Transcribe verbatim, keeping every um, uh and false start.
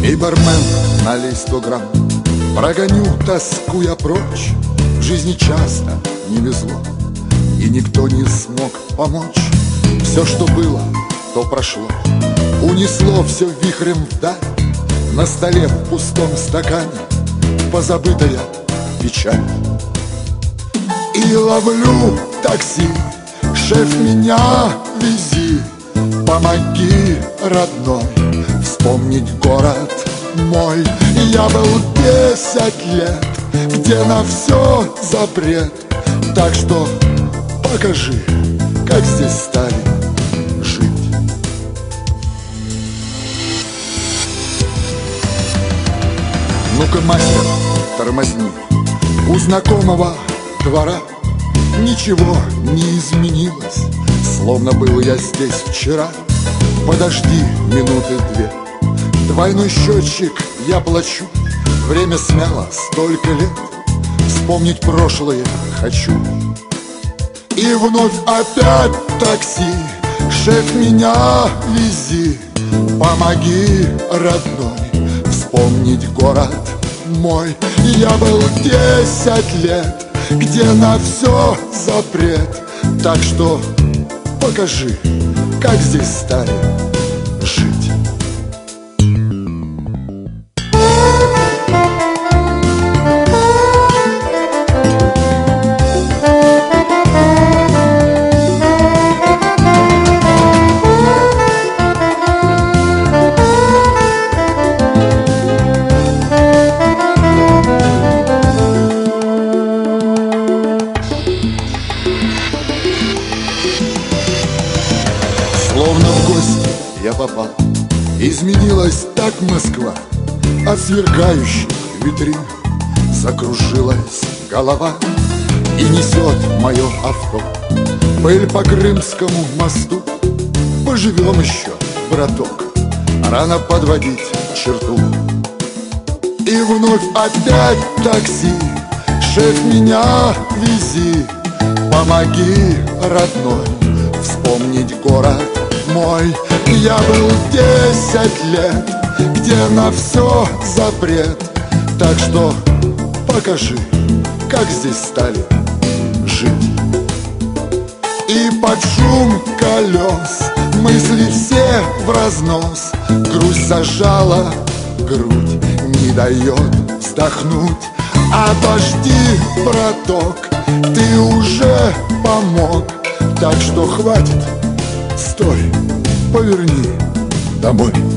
Эй, бармен, налей сто грамм, прогоню тоску я прочь. В жизни часто не везло, и никто не смог помочь. Все, что было, то прошло, унесло все вихрем вдаль. На столе в пустом стакане позабытая печаль. И ловлю такси, шеф, меня вези, помоги, родной, вспомнить город мой. Я был десять лет, где на все запрет. Так что покажи, как здесь стали жить. Ну-ка, мастер, тормозни. У знакомого двора ничего не изменилось, словно был я здесь вчера. Подожди минуты две, двойной счетчик я плачу. Время смяло столько лет, вспомнить прошлое хочу. И вновь опять такси, шеф, меня вези, помоги, родной, вспомнить город мой. Я был десять лет, где на все запрет. Так что покажи, как здесь стали жить. Словно в гости я попал, изменилась так Москва. От сверкающих витрин закружилась голова. И несет мое авто пыль по Крымскому мосту. Поживем еще, браток, рано подводить черту. И вновь опять такси, шеф, меня вези, помоги, родной, вспомнить город мой. Я был десять лет, где на все запрет. Так что покажи, как здесь стали жить. И под шум колес мысли все в разнос. Грусть зажала грудь, не дает вздохнуть. Обожди, браток, ты уже помог. Так что хватит, стой, поверни домой.